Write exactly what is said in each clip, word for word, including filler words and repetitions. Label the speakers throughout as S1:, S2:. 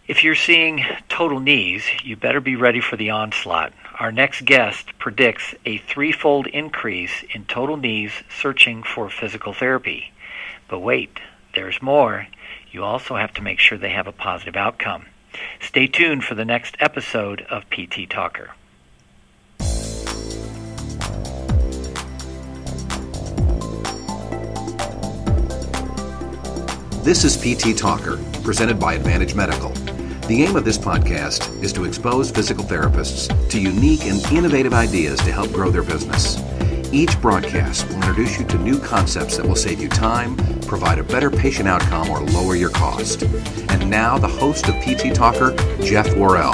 S1: If you're seeing total knees, you better be ready for the onslaught. Our next guest predicts a threefold increase in total knees searching for physical therapy. But wait, there's more. You also have to make sure they have a positive outcome. Stay tuned for the next episode of P T Talker.
S2: This is P T Talker, presented by Advantage Medical. The aim of this podcast is to expose physical therapists to unique and innovative ideas to help grow their business. Each broadcast will introduce you to new concepts that will save you time, provide a better patient outcome, or lower your cost. And now, the host of P T Talker, Jeff Worrell.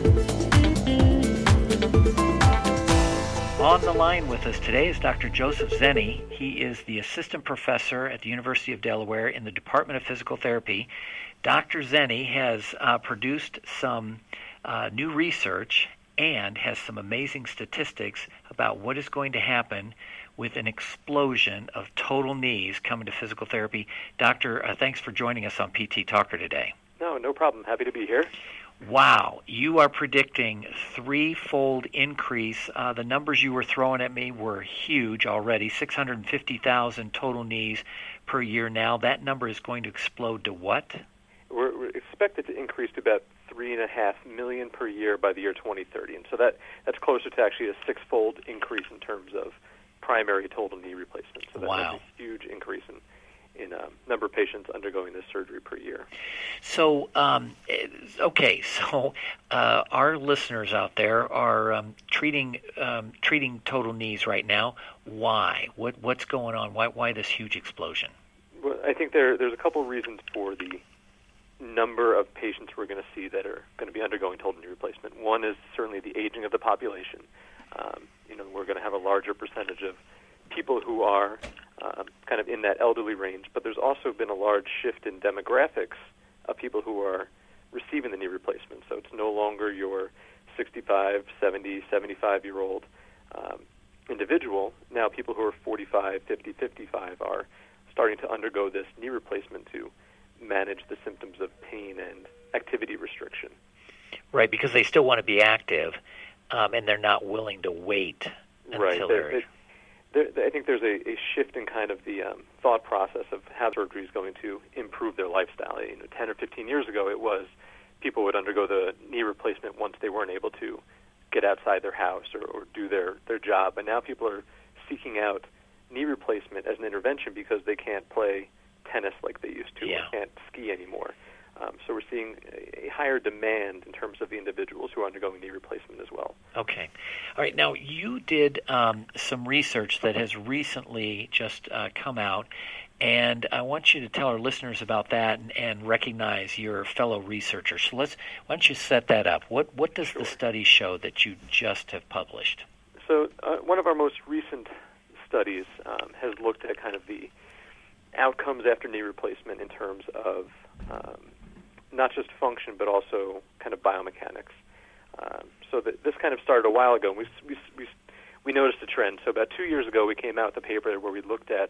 S1: On the line with us today is Doctor Joseph Zenny. He is the assistant professor at the University of Delaware in the Department of Physical Therapy. Doctor Zenny has uh, produced some uh, new research and has some amazing statistics about what is going to happen with an explosion of total knees coming to physical therapy. Doctor, uh, thanks for joining us on P T Talker today.
S3: No, no problem. Happy to be here.
S1: Wow, you are predicting threefold increase. Uh, the numbers you were throwing at me were huge already, six hundred fifty thousand total knees per year now. That number is going to explode to what?
S3: We're, we're expected to increase to about three and a half million per year by the year twenty thirty, and so that that's closer to actually a six-fold increase in terms of primary total knee replacement. So that,
S1: wow.
S3: that's a huge increase in in um, number of patients undergoing this surgery per year.
S1: So, um, okay, so uh, our listeners out there are um, treating um, treating total knees right now. Why? What what's going on? Why why this huge explosion?
S3: Well, I think there there's a couple of reasons for the number of patients we're going to see that are going to be undergoing total knee replacement. One is certainly the aging of the population. Um, you know, we're going to have a larger percentage of people who are um, kind of in that elderly range, but there's also been a large shift in demographics of people who are receiving the knee replacement. So it's no longer your sixty-five, seventy, seventy-five-year-old um, individual. Now people who are forty-five, fifty, fifty-five are starting to undergo this knee replacement to manage the symptoms of pain and activity restriction.
S1: Right, because they still want to be active, um, and they're not willing to wait until
S3: right.
S1: they're...
S3: There, there, I think there's a, a shift in kind of the um, thought process of how surgery is going to improve their lifestyle. You know, ten or fifteen years ago, it was people would undergo the knee replacement once they weren't able to get outside their house or, or do their, their job. But now people are seeking out knee replacement as an intervention because they can't play tennis like they used to,
S1: yeah.
S3: or can't ski anymore. Um, so we're seeing a, a higher demand in terms of the individuals who are undergoing knee replacement as well.
S1: Okay. All right. Now, you did um, some research that has recently just uh, come out, and I want you to tell our listeners about that and, and recognize your fellow researchers. So let's, why don't you set that up? What, what does
S3: Sure.
S1: the study show that you just have published?
S3: So uh, one of our most recent studies um, has looked at kind of the outcomes after knee replacement in terms of um, not just function but also kind of biomechanics. Um, so that this kind of started a while ago. And we, we, we, we noticed a trend. So about two years ago we came out with a paper where we looked at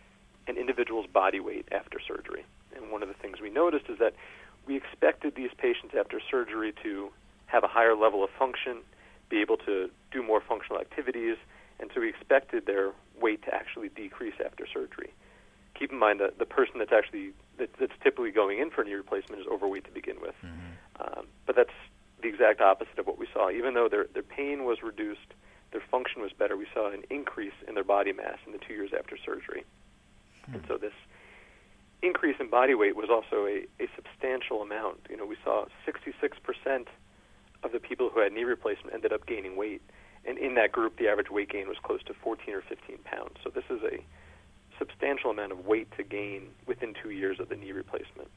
S3: an individual's body weight after surgery. And one of the things we noticed is that we expected these patients after surgery to have a higher level of function, be able to do more functional activities, and so we expected their weight to actually decrease after surgery. Keep in mind that the person that's actually that, that's typically going in for knee replacement is overweight to begin with. Mm-hmm. Um, but that's the exact opposite of what we saw. Even though their their pain was reduced, their function was better, we saw an increase in their body mass in the two years after surgery. Mm-hmm. And so this increase in body weight was also a, a substantial amount. You know, we saw sixty-six percent of the people who had knee replacement ended up gaining weight. And in that group, the average weight gain was close to fourteen or fifteen pounds. So this is a substantial amount of weight to gain within two years of the knee replacement.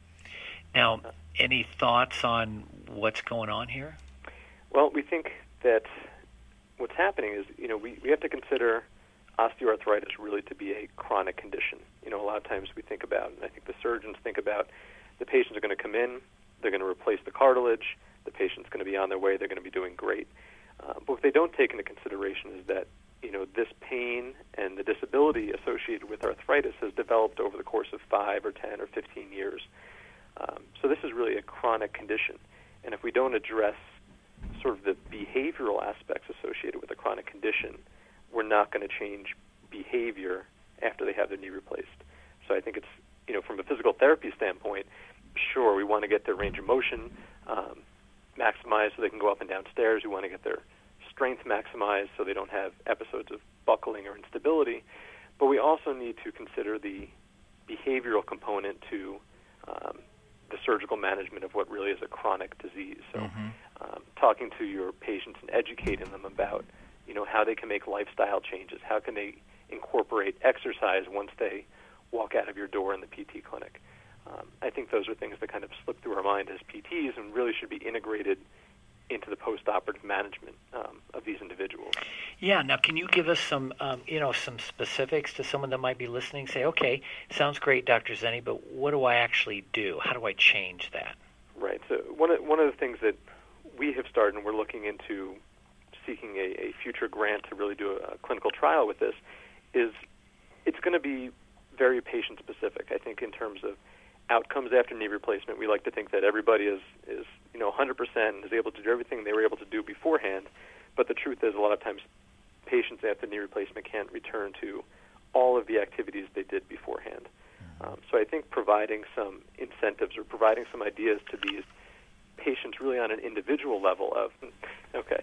S1: Now, any thoughts on what's going on here?
S3: Well, we think that what's happening is, you know, we, we have to consider osteoarthritis really to be a chronic condition. You know, a lot of times we think about, and I think the surgeons think about, the patients are going to come in, they're going to replace the cartilage, the patient's going to be on their way, they're going to be doing great. Uh, but what they don't take into consideration is that, you know, this pain and the disability associated with arthritis has developed over the course of five or ten or fifteen years. Um, so this is really a chronic condition. And if we don't address sort of the behavioral aspects associated with a chronic condition, we're not going to change behavior after they have their knee replaced. So I think it's, you know, from a physical therapy standpoint, sure, we want to get their range of motion um, maximized so they can go up and down stairs. We want to get their strength maximized so they don't have episodes of buckling or instability. But we also need to consider the behavioral component to um, the surgical management of what really is a chronic disease. So mm-hmm. um, talking to your patients and educating them about, you know, how they can make lifestyle changes, how can they incorporate exercise once they walk out of your door in the P T clinic. Um, I think those are things that kind of slip through our mind as P Ts and really should be integrated into the post-operative management um, of these individuals.
S1: Yeah. Now, can you give us some, um, you know, some specifics to someone that might be listening? Say, okay, sounds great, Doctor Zenny, but what do I actually do? How do I change that?
S3: Right. So one of, one of the things that we have started, and we're looking into seeking a, a future grant to really do a, a clinical trial with this, is it's going to be very patient-specific. I think in terms of outcomes after knee replacement, we like to think that everybody is, is you know, one hundred percent and is able to do everything they were able to do beforehand. But the truth is a lot of times patients after knee replacement can't return to all of the activities they did beforehand. Um, so I think providing some incentives or providing some ideas to these patients really on an individual level of, okay.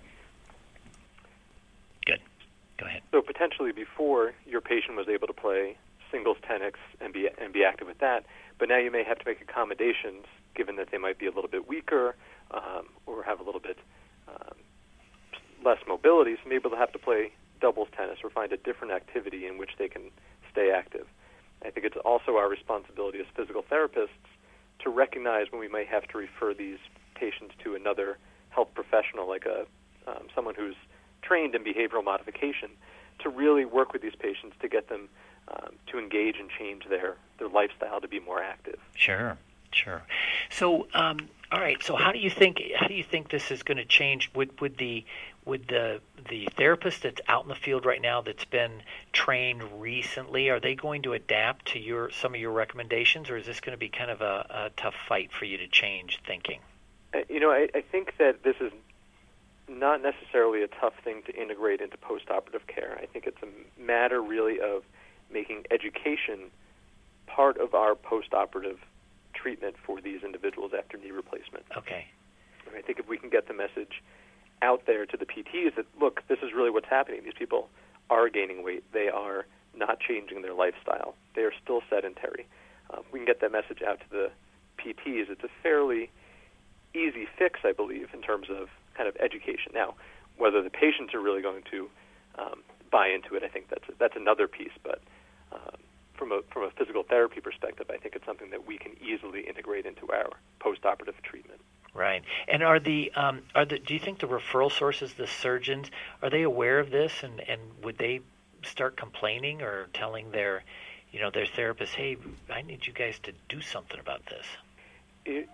S1: Good. Go ahead.
S3: So potentially before your patient was able to play singles tennis and be and be active with that, but now you may have to make accommodations given that they might be a little bit weaker um, or have a little bit um, less mobility, so maybe they'll have to play doubles tennis or find a different activity in which they can stay active. I think it's also our responsibility as physical therapists to recognize when we may have to refer these patients to another health professional, like a um, someone who's trained in behavioral modification, to really work with these patients to get them um, to engage and change their, their lifestyle to be more active.
S1: Sure, sure. So, um, all right. So, how do you think how do you think this is going to change with with the with the the therapist that's out in the field right now that's been trained recently? Are they going to adapt to your some of your recommendations, or is this going to be kind of a, a tough fight for you to change thinking?
S3: Uh, you know, I, I think that this is not necessarily a tough thing to integrate into post-operative care. I think it's a matter really of making education part of our post-operative treatment for these individuals after knee replacement.
S1: Okay.
S3: And I think if we can get the message out there to the P Ts that, look, this is really what's happening. These people are gaining weight. They are not changing their lifestyle. They are still sedentary. Uh, we can get that message out to the P Ts. It's a fairly easy fix, I believe, in terms of kind of education. Now, whether the patients are really going to um, buy into it, I think that's that's another piece. But um, from a from a physical therapy perspective, I think it's something that we can easily integrate into our post-operative treatment.
S1: Right. And are the um, are the do you think the referral sources, the surgeons, are they aware of this, and, and would they start complaining or telling their, you know, their therapists, hey, I need you guys to do something about this?
S3: It,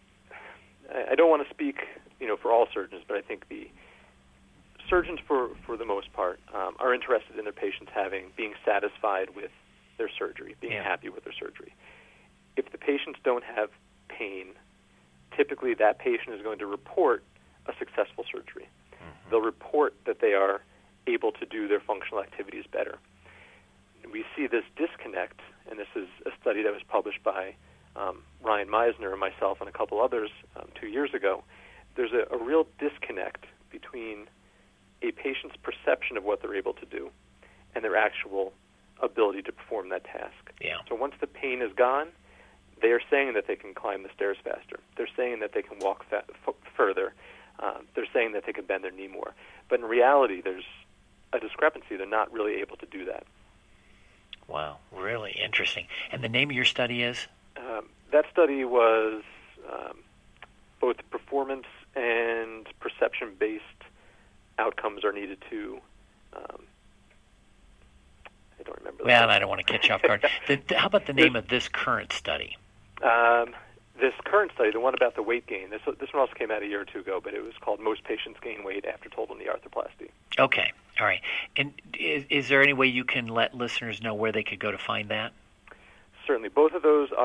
S3: I don't want to speak, you know, for all surgeons, but I think the surgeons, for, for the most part, um, are interested in their patients having being satisfied with their surgery, being
S1: yeah.
S3: happy with their surgery. If the patients don't have pain, typically that patient is going to report a successful surgery. Mm-hmm. They'll report that they are able to do their functional activities better. We see this disconnect, and this is a study that was published by um, Ryan Meisner and myself and a couple others um, two years ago. There's a, a real disconnect between a patient's perception of what they're able to do and their actual ability to perform that task.
S1: Yeah.
S3: So once the pain is gone, they are saying that they can climb the stairs faster. They're saying that they can walk fa- f- further. Um, they're saying that they can bend their knee more. But in reality, there's a discrepancy. They're not really able to do that.
S1: Wow, really interesting. And the name of your study is?
S3: Um, that study was um, both performance and perception-based outcomes are needed to. Um, I don't remember.
S1: Well, I don't want to catch you off guard. the, the, how about the name of this current study?
S3: Um, this current study, the one about the weight gain, this this one also came out a year or two ago, but it was called Most Patients Gain Weight After Total Knee Arthroplasty.
S1: Okay, all right. And is, is there any way you can let listeners know where they could go to find that?
S3: Certainly. Both of those are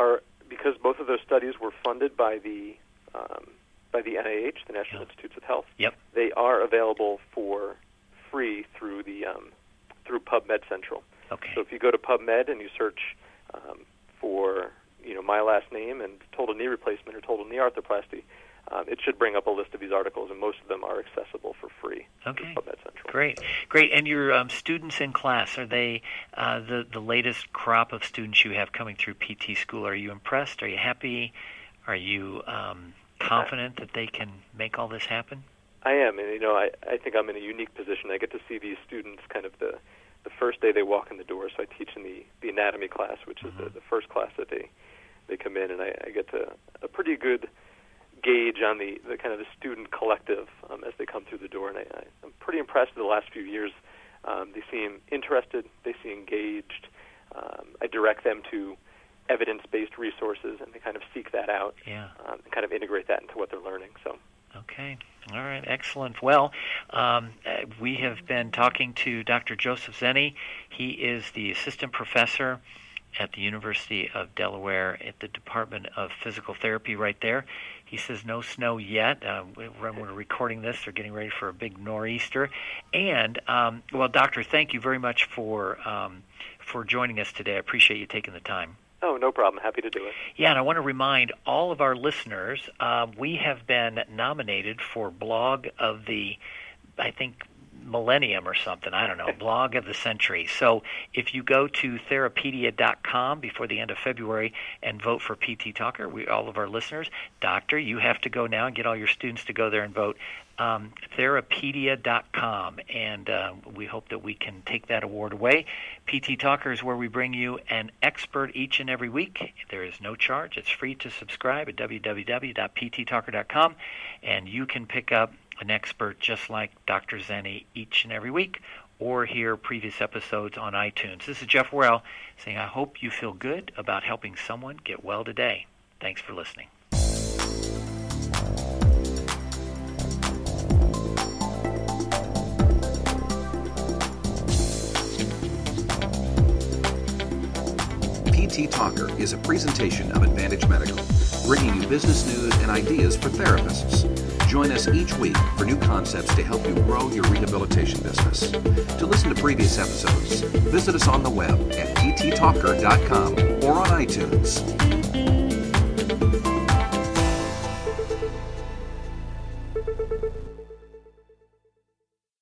S3: because both of those studies were funded by the um, by the N I H, the National
S1: Yep.
S3: Institutes of Health,
S1: Yep.
S3: they are available for free through the um, through PubMed Central.
S1: Okay.
S3: So if you go to PubMed and you search um, for you know my last name and total knee replacement or total knee arthroplasty, um, it should bring up a list of these articles, and most of them are accessible for free
S1: Okay.
S3: through PubMed Central.
S1: Great, great. And your um, students in class, are they uh, the the latest crop of students you have coming through P T school? Are you impressed? Are you happy? Are you um, confident that they can make all this happen?
S3: I am, and you know, I, I think I'm in a unique position. I get to see these students kind of the the first day they walk in the door. So I teach in the, the anatomy class, which is
S1: Mm-hmm.
S3: the, the first class that they they come in, and I, I get to a pretty good gauge on the, the kind of the student collective um, as they come through the door. And I, I, I'm pretty impressed with the last few years. Um, they seem interested. They seem engaged. Um, I direct them to evidence-based resources, and they kind of seek that out
S1: Yeah.
S3: um, and kind of integrate that into what they're learning. So.
S1: Okay. All right. Excellent. Well, um, uh, we have been talking to Doctor Joseph Zenny. He is the assistant professor at the University of Delaware at the Department of Physical Therapy right there. He says no snow yet. Uh, when we're recording this, they're getting ready for a big nor'easter. And, um, well, Doctor, thank you very much for um, for joining us today. I appreciate you taking the time.
S3: Oh, no problem. Happy to do it.
S1: Yeah, and I want to remind all of our listeners, uh, we have been nominated for Blog of the, I think, Millennium or something. I don't know, Blog of the Century. So if you go to Therapedia dot com before the end of February and vote for P T Talker, we all of our listeners, Doctor, you have to go now and get all your students to go there and vote. Um, Therapedia dot com, and uh, we hope that we can take that award away. P T Talker is where we bring you an expert each and every week. There is no charge. It's free to subscribe at w w w dot p t talker dot com, and you can pick up an expert just like Doctor Zenny each and every week, or hear previous episodes on iTunes. This is Jeff Worrell saying I hope you feel good about helping someone get well today. Thanks for listening.
S2: P T Talker is a presentation of Advantage Medical, bringing you business news and ideas for therapists. Join us each week for new concepts to help you grow your rehabilitation business. To listen to previous episodes, visit us on the web at p t talker dot com or on iTunes.